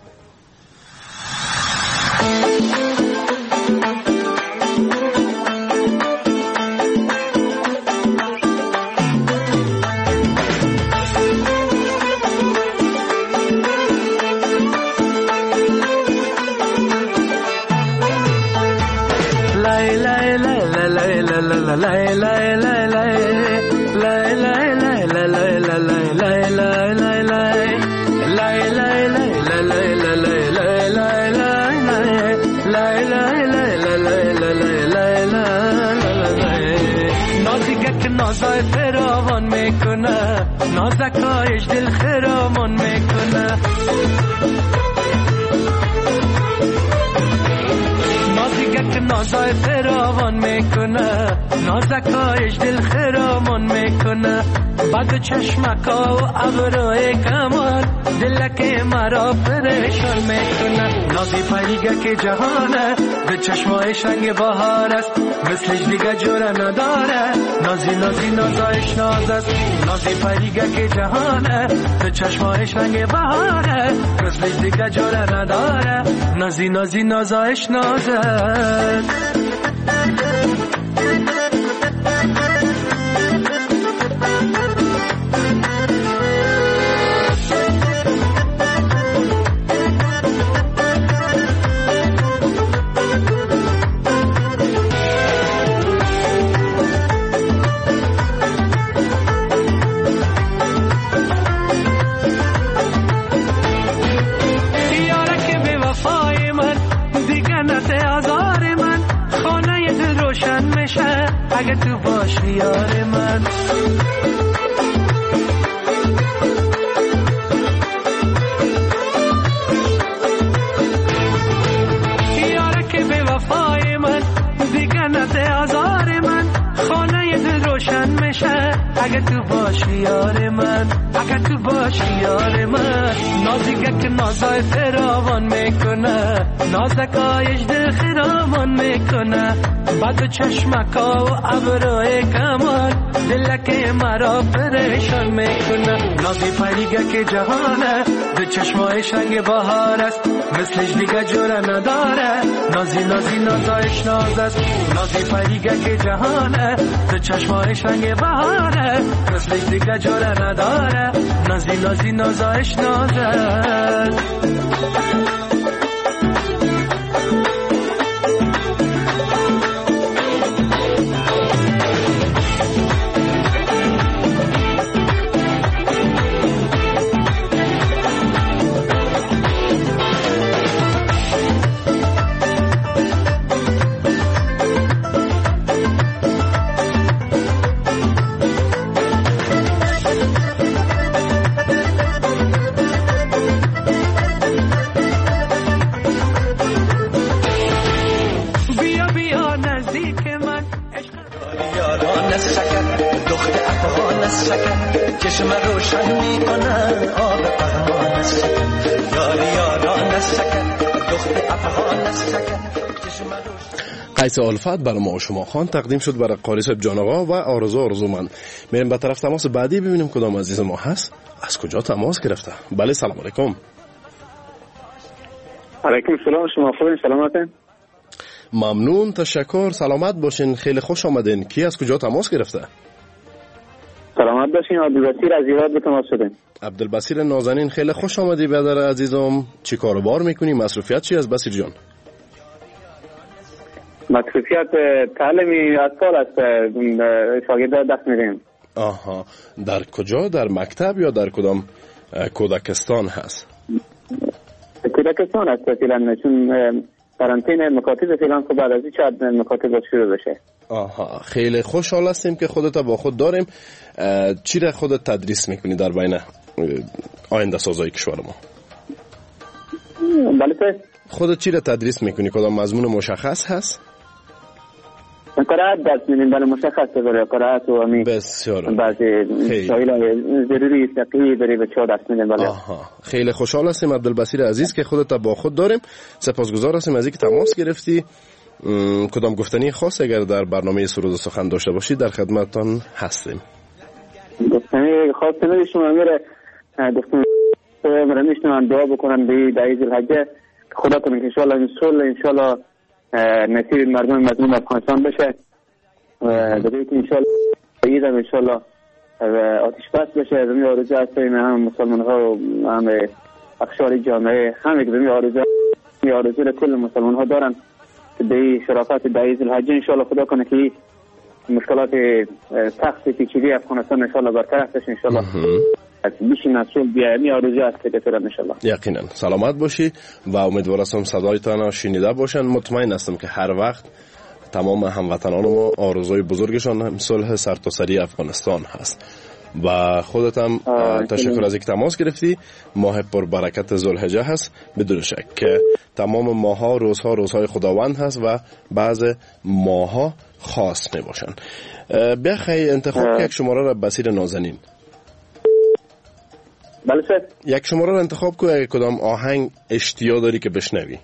نازای فراوان میکنه، نازکایش دل خرامان میکنه، نازیگه نازای فراوان میکنه، نازکایش دل خرامان میکنه، بعد چشمکا و ابروی کمان دلک مرا پریشان میکنه. نازی پریگه که جهانه، به چشمای شنگ بهار است، مثلش دیگه جوره نداره. نازی نازی نازایش ناز است، نازی پریگه که جهانه، به چشمای شنگ بهاره، مثلش دیگه جوره نداره. نازی نازی نازایش ناز است. اگه تو باشی یار من. یاره که به وفای من دیگه نده آزار من، خانه دل روشن میشه اگه تو باشی یار من، اگه تو باشی یار من. نازیگه که نازای فراوان میکنه، نازکایش دل خرامان میکنه، بعد چشمکا و ابروی کمان دلکه مرا پریشان میکنه. نازی پریگه که جهانه، به چشمای شنگ بهار است، مثلش دیگه جوره نداره. نازی نازی نازایش ناز است، نازی پریگه که جهانه، به چشمای شنگ بهاره، مثلش دیگه جوره نداره. نازی نازی نازایش ناز است. چشم روشن میکنه آب قهرمان است، یار یاران است دختر افغان است. قیس الفت برای ما و شما خان تقدیم شد برای قاری صاحب جان آقا و آرزو آرزو من. میریم به طرف تماس بعدی ببینیم کدام عزیز ما هست، از کجا تماس گرفته. بله سلام علیکم. علیکم السلام، شما خوبین؟ سلامتین؟ ممنون، تشکر، سلامت باشین، خیلی خوش آمدین. کی از کجا تماس گرفته؟ سلامت باشین، عبدالبصیر از ایراد به تماس شدین. عبدالبصیر نازنین، خیلی خوش آمدی برادر عزیزم. چی کار و بار میکنی؟ مصروفیت چی از بصیر جان؟ مصروفیت تعلیمی اطفال است، شاگرد دست میدیم. آها، در کجا؟ در مکتب یا در کدام کودکستان هست؟ کودکستان هست فعلا، چون قرنطینه مکاتب فعلا، خب بعد از این شاید مکاتب شروع بشه. آها، خیلی خوشحال هستیم که خودت با خود داریم. چی را خودت تدریس میکنی در بین آینده سازای کشور ما؟ بله سر. خودت چی را تدریس میکنی؟ کدام مضمون مشخص هست؟ قرائت درس میدیم، بله مشخص داره قرائت و امی بسیار بعضی شایل ضروری فقهی داره به چهار درس میدیم. بله آها، خیلی خوشحال هستیم عبدالبصیر عزیز که خودت با خود داریم. سپاسگزار هستیم از اینکه تماس گرفتی. کدام گفتنی خاص اگر در برنامه سرود و سخن داشته باشید در خدمتتان هستیم. گفتنی خاص نمیشم، امیر گفتم مرمیشتم دعا بکنم به دعای ذوالحجه، خدا کنه که ان شاء الله این صلح ان شاء الله نصیب مردم مظلوم افغانستان بشه و دیگه که ان شاء الله ایدم ان شاء الله آتش بس بشه. زمین آرزو است هم مسلمان ها و هم اقشار جامعه، همه که زمین آرزو می آرزو کل مسلمان ها دارن به شرافت دعای ذوالحجه ان شاء الله خدا کنه که مشکلات سخت پیچیده افغانستان ان شاء الله برطرف بشه. ان شاء الله بیشین از صلح بیا، می آرزو است که بتونه ان شاء الله. یقینا سلامت باشی و امیدوارم صدایتان شنیده باشن. مطمئن هستم که هر وقت تمام هموطنان ما آرزوی بزرگشان صلح سرتاسری افغانستان هست. و خودت هم تشکر از اینکه تماس گرفتی. ماه پر برکت ذوالحجه هست، بدون شک که تمام ماها روزها روزهای خداوند هست و بعض ماها خاص می باشن. بخی انتخاب یک شماره را بصیر نازنین. بله سر. یک شماره را انتخاب کو، اگه کدام آهنگ اشتیاق داری که بشنوی.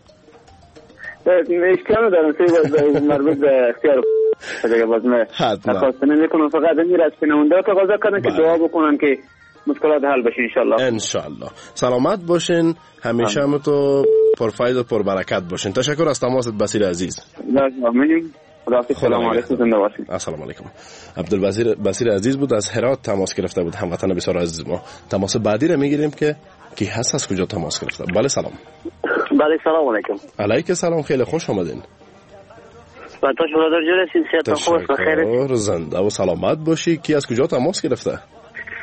اشتیاق دارم سه مربوط به اختیار دیگه باز من خواستم نمیکنم، فقط میره از شنونده تقاضا کنم که دعا بکنم که مشکلات حل بشه ان شاء الله. ان شاء الله سلامت باشین، همیشه هم تو پرفاید و پربرکت باشین. تشکر از تماست بصیر عزیز. ممنون. سلام علیکم، زنده باشید. السلام علیکم. عبدالبصیر بصیر عزیز بود، از هرات تماس گرفته بود، هموطن بسیار عزیز ما. تماس بعدی رو میگیریم که کی هست، از کجا تماس گرفته. بله سلام. بله سلام علیکم. علیک سلام، خیلی خوش آمدین. با تو برادر جون سین صحت خوب است، بخیر. زنده و سلامت باشی. کی از کجا تماس گرفته؟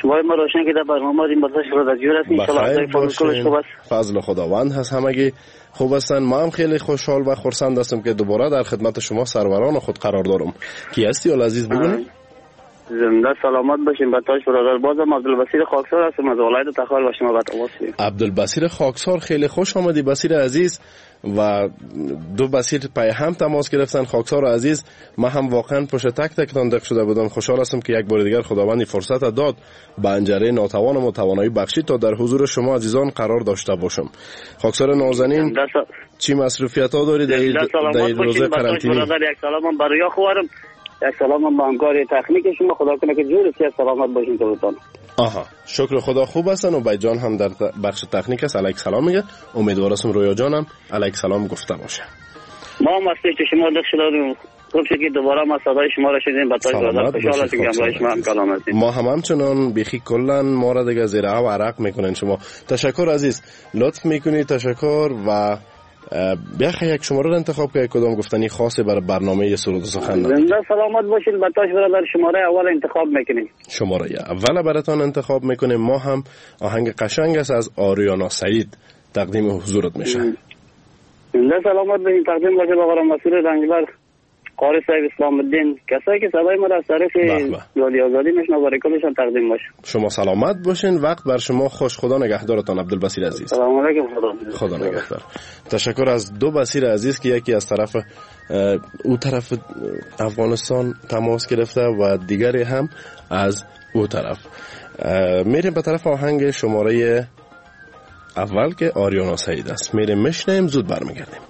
وای ما روشن که در برنامه این بازش رو در جور است. انشالله فضل خوب است. فضل خداوند هست، همگی خوب هستن. ما هم خیلی خوشحال و خرسند هستم که دوباره در خدمت شما سروران خود قرار دارم. کی هستی ال عزیز بگونید؟ زنده سلامت باشین. بتاش برادر بازم عبدالبصیر خاکسار هستم از ولایت تخار و شما بات اواسیم. عبدالبصیر خاکسار خیلی خوش آمدی بصیر عزیز. و دو بصیر پای هم تماس گرفتن. خاکسار عزیز، ما هم واقعا پشت تک تک تان دق شده بودم. خوشحال هستم که یک بار دیگر خداوند فرصت داد به انجره ناتوانم و توانایی بخشید تا در حضور شما عزیزان قرار داشته باشم. خاکسار نازنین، چی مصروفیت ها داری در این روزه قرنطینی؟ یک سلام برای خوارم، یک سلام به همکار تکنیک شما. خدا کنه که جور سی سلامت باشین تو. آها، شکر خدا خوب هستن. و بیجان هم در بخش تکنیک است علیک سلام میگه. امیدوارم رویا جانم علیک سلام گفته باشه. ما هم هستی که شما داشت شدیم. خوب شد که دوباره ما صدای شما را شدیم. بتاش برادر خوشحال هستیم که همراه شما هم کلام هستیم. ما هم همچنان بیخی کلا ما را دیگه زیر هوا عرق میکنین شما. تشکر عزیز، لطف میکنی. تشکر. و بیاخه یک شماره رو انتخاب که کدام گفتنی خاصی برای برنامه سرود و سخن. زنده سلامت باشین. بتاش برادر شماره اول انتخاب میکنیم. شماره اول براتون انتخاب میکنیم. ما هم آهنگ قشنگ است از آریانا سعید تقدیم حضورت میشه. زنده سلامت باشین. تقدیم باشه به آقا مسئول رنگبر قاری صاحب اسلام الدین، کسایی که صدای ما را از طریق رادیو آزادی میشنوند برای کلشان تقدیم باشه. شما سلامت باشین. وقت بر شما خوش. خدا نگهدارتان عبدالبصیر عزیز. سلام علیکم. خدا خدا نگهدار. تشکر از دو بصیر عزیز که یکی از طرف او طرف افغانستان تماس گرفته و دیگری هم از او طرف. میریم به طرف آهنگ شماره اول که آریانا سعید است. میریم میشنیم، زود برمیگردیم.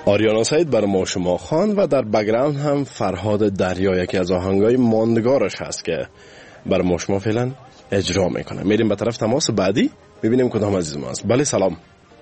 آریانا سعید بر ما شما خوان و در بک‌گراند هم فرهاد دریا، یکی از آهنگای ماندگارش هست که بر ما شما فعلا اجرا میکنه. میریم به طرف تماس بعدی ببینیم کدام عزیز ما است. بله سلام.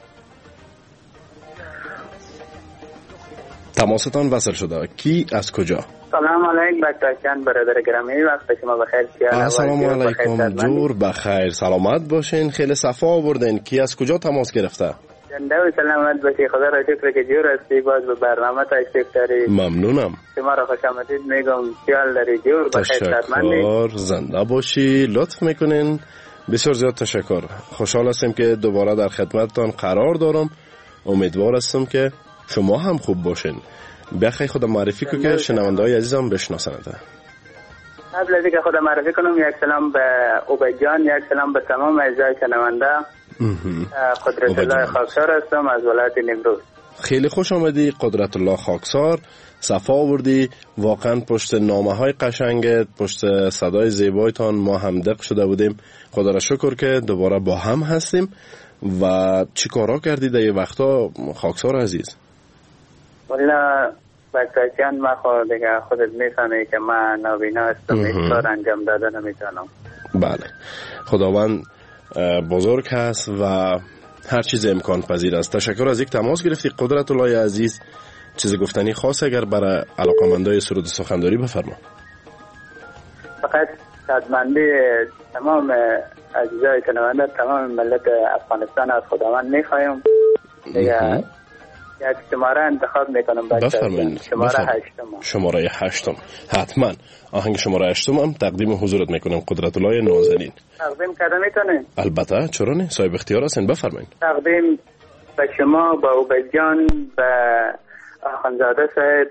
تماستان وصل شده. کی از کجا؟ سلام علیکم بچه‌جان، برادر گرامی، وقت شما بخیر. السلام علیکم، جور بخیر، سلامت باشین. خیلی صفا آوردین. کی از کجا تماس گرفته؟ زنده و سلامت باشی. خدا را شکر که جور هستی، باز به برنامه تشریف داری. ممنونم. شما را خوش آمدید میگم. خیال داری، جور بخیر، تشکر. زنده باشی، لطف میکنین. بسیار زیاد تشکر. خوشحال هستم که دوباره در خدمتتان قرار دارم. امیدوار هستم که شما هم خوب باشین. بخیر خدا معرفی کنید که شنونده‌های عزیزم بشناسند. قبل از اینکه خدا معرفی کنم، یک سلام به عبید جان، یک سلام به تمام اعضای شنونده. قدرت الله خاکسار هستم از ولایت نیمروز. خیلی خوش آمدی قدرت الله خاکسار، صفا آوردی. واقعا پشت نامه‌های قشنگت، پشت صدای زیبایتان ما هم دق شده بودیم. خدا را شکر که دوباره با هم هستیم. و چی کارا کردی در این وقتا خاکسار عزیز؟ والا بچه‌جان، ما خود دیگه خودت میفهمی که من نابینا هستم، این کار انجام داده نمیتونم. بله، خداوند بزرگ هست و هر چیز امکان پذیر است. تشکر از یک تماس گرفتی قدرت الله عزیز. چیز گفتنی خاص اگر برای علاقمندای سرود سخنداری بفرما. فقط خدمندی تمام عزیزای شنونده، تمام ملت افغانستان از خداوند میخوایم دیگه یک شماره انتخاب میکنم. بفرمایید. شماره هشتم. شماره هشتم. حتما آهنگ شماره هشتم هم تقدیم حضورت میکنم قدرت الله نازنین. تقدیم کرده میتونین؟ البته، چرا نه، صاحب اختیار هستین. بفرمایید. تقدیم به شما، به عبید جان، به آخوندزاده صاحب،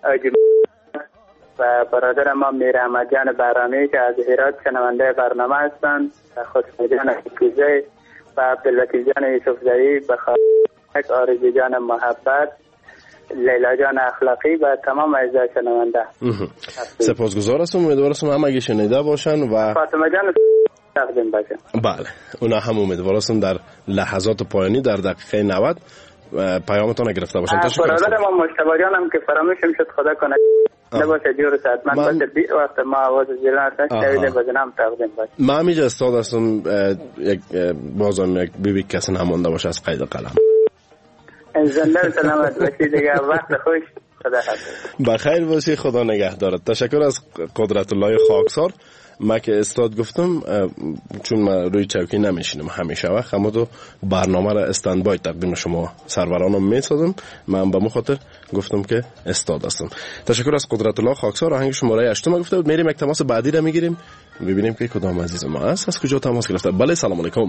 و برادر ما میر احمد جان برانی که از هرات شنونده برنامه هستند، خسرو جان حکوزه و عبداللطیف جان یوسفزایی، به خالق آرزو جان محبت، لیلا جان اخلاقی و تمام اعضای شنونده. سپاسگزار هستم. امیدوار هستم هم اگه شنیده باشن و فاطمه جان تقدیم باشه. بله، اونا هم امیدوار هستم در لحظات پایانی در دقیقه نود پیامتون گرفته باشن. تشکر. برادر ما مجتبی جان هم که فراموش شد، خدا کنه نباشه جور صحت من باشه. بی وقت ما آواز جلان شنیده بزنم تقدیم باشه. من همیشه استاد هستم، یک بازم یک بیبی کسی نمونده باشه از قید قلم. زنده و سلامت باشی دیگه. وقت خوش. خدا حافظ. بخیر باشی. خدا نگهدارت. تشکر از قدرت الله خاکسار. من که استاد گفتم چون من روی چوکی نمیشینم همیشه وقت، اما تو برنامه را استندبای تقدیم شما سرورانم میسازم. من به مخاطر گفتم که استاد هستم. تشکر از قدرت الله خاکسار. آهنگ شماره هشتم گفته بود. میریم یک تماس بعدی را میگیریم ببینیم که کدام عزیز ما است، از کجا تماس گرفته. بله سلام علیکم.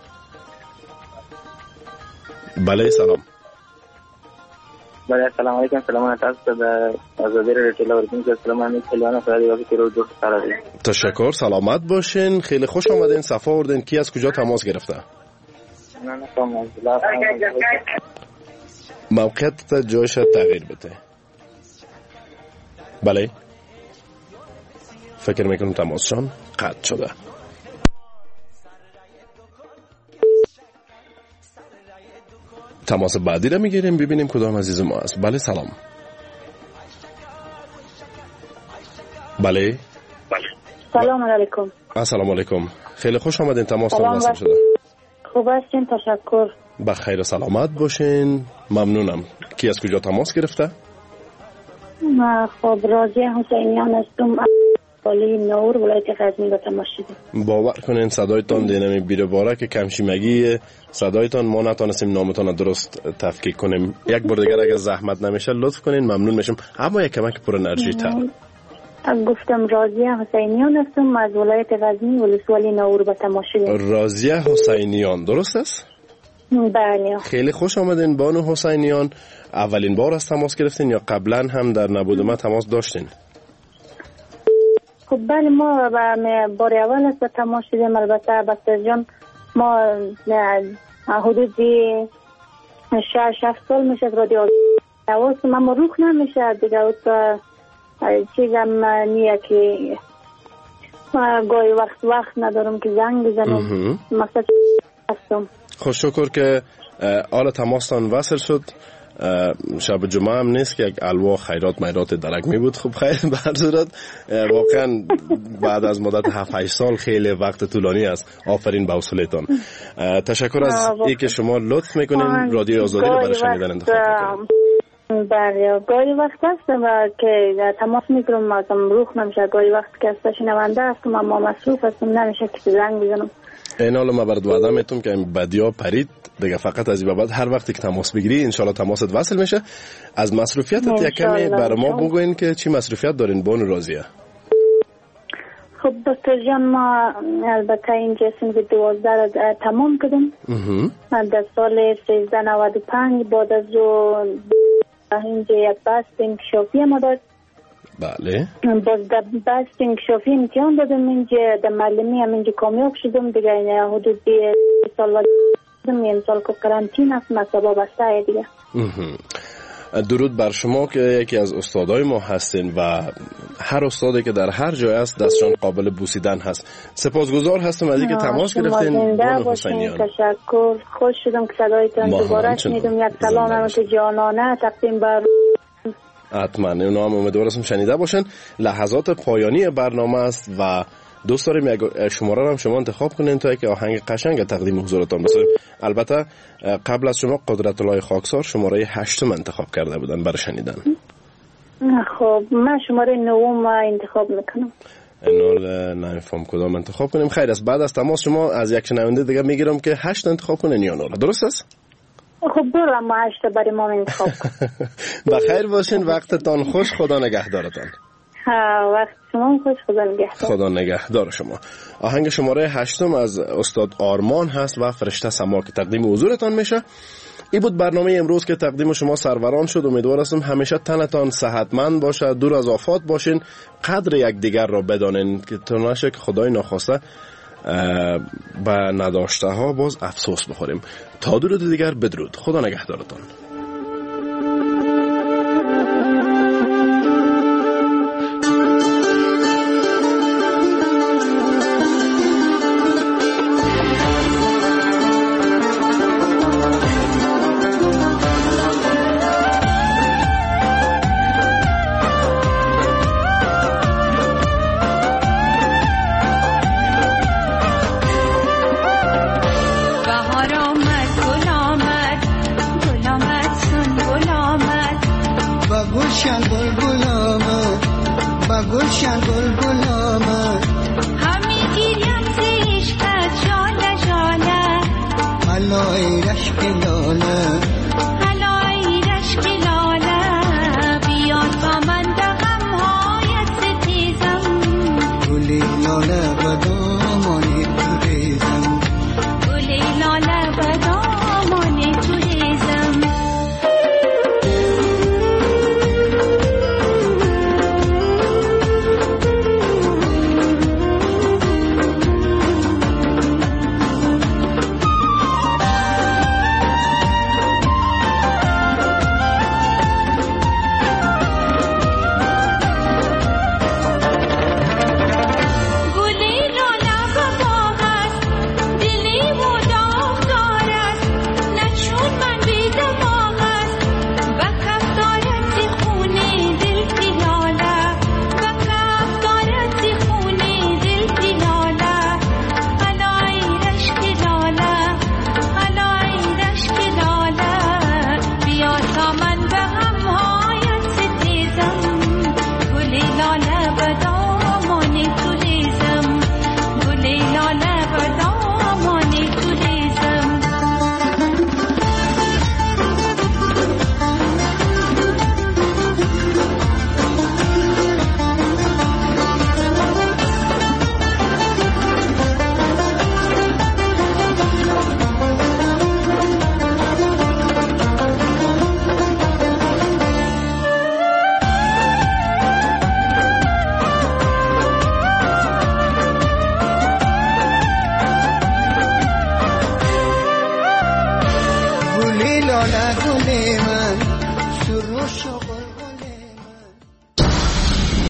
بله سلام. بله سلام علیکم. سلامت هست به آزادی را اطلاع بردیم که سلام کلیان فرادی وقتی که رو دوست داریم. تشکر. سلامت باشین. خیلی خوش آمدین. صفا آوردین. کی از کجا تماس گرفته؟ من نفهم از موقعیت جایش تغییر بده. بله فکر میکنم تماسشان قطع شده. تماس بعدی را میگیریم ببینیم کدام عزیز ما است. بله سلام. بله سلام علیکم. السلام علیکم. خیلی خوش آمدین. تماس وصل شده. خوب هستین؟ تشکر. بخیر و سلامت باشین. ممنونم. کی از کجا تماس گرفته؟ ما خب راضیه حسینیان هستم، ولی نور ولایت غزنی به تماس شدیم. باور کنین صدایتان دینمی بیره باره که کمشیمگی صدایتان ما نتونستیم نامتان درست تفکیک کنیم. یک بار دیگر اگر زحمت نمیشه لطف کنین ممنون میشم. اما یک کمک پر انرژی تر. گفتم راضیه حسینیان هستم از ولایت غزنی ولسوالی نور به تماس شدیم. راضیه حسینیان درست است؟ بله. خیلی خوش آمدین بانو حسینیان. اولین بار از تماس گرفتین یا قبلا هم در نبود ما تماس داشتین؟ خب بله ما بار اول است تماس شدیم. البته بستر جان ما حدود شش هفت سال میشه رادیو نواز ما روخ نمیشه دیگه. اوتا چیزم نیه که گاهی وقت وقت ندارم که زنگ بزنم. مقصد هستم. خوش شکر که آل تماستان وصل شد. شب جمعه هم نیست که یک الوا خیرات میرات درک می بود. خب خیر به هر صورت واقعا بعد از مدت هفت هشت سال خیلی وقت طولانی است. آفرین به حوصله‌تان. تشکر از اینکه شما لطف میکنین رادیو آزادی رو برای شنیدن انتخاب کردین. بله گاهی وقت هستم که تماس میگیرم ازم روح نمیشه. گاهی وقت که است شنونده هستم اما مصروف هستم نمیشه که زنگ بزنم. این حالا ما برات وعده میتونم که این بدیا پرید دیگه فقط از این بعد هر وقتی که تماس بگیری انشالله تماست وصل میشه. از مصروفیتت یک کمی برای ما بگوین که چی مصروفیت دارین بانو راضیه؟ خب دکتر جان ما البته این جسم دوازده را تمام کردم در سال سیزده نود و پنج بعد از اینجا یک بست انکشافی ما داد. بله باز در بست انکشافی امتحان دادم اینجا در معلمی هم اینجا کامیاب شدم دیگه این حدود سال دادم این سال که کرانتین هست مصابه بسته دیگه. درود بر شما که یکی از استادای ما هستین و هر استادی که در هر جای است دستشان قابل بوسیدن هست. سپاسگزار هستم از اینکه تماس گرفتین. بانو حسینیان تشکر. خوش شدم که صدایتان دوباره شنیدم. یک سلام هم که جانانه تقدیم بر حتما اونا هم امیدوارم شنیده باشن. لحظات پایانی برنامه است و دوست داریم یک شماره رو هم شما انتخاب کنین تا که آهنگ قشنگ تقدیم حضورتان بسازیم. البته قبل از شما قدرت الله خاکسار شماره هشتم انتخاب کرده بودن برای شنیدن. خب من شماره نهم انتخاب میکنم. اینو نمیفهم کدام انتخاب کنیم. خیر است بعد از تماس شما از یک شنونده دیگه میگیرم که هشت انتخاب کنین یا نه. درست است؟ خب برو اما هشت برای ما انتخاب کن. بخیر باشین. وقتتان خوش. خدا نگهدارتان. ها وقت شما خوش. خدا نگهدار. خدا نگهدار شما. آهنگ شماره هشتم از استاد آرمان هست و فرشته سما که تقدیم حضورتان میشه. این بود برنامه امروز که تقدیم شما سروران شد. امیدوارم همیشه تنتان صحتمند باشه، دور از آفات باشین، قدر یک دیگر را بدانین که تو نشه که خدای ناخواسته به نداشته ها باز افسوس بخوریم. تا درود دیگر بدرود. خدا نگهدارتان. گلشن بلبل آمد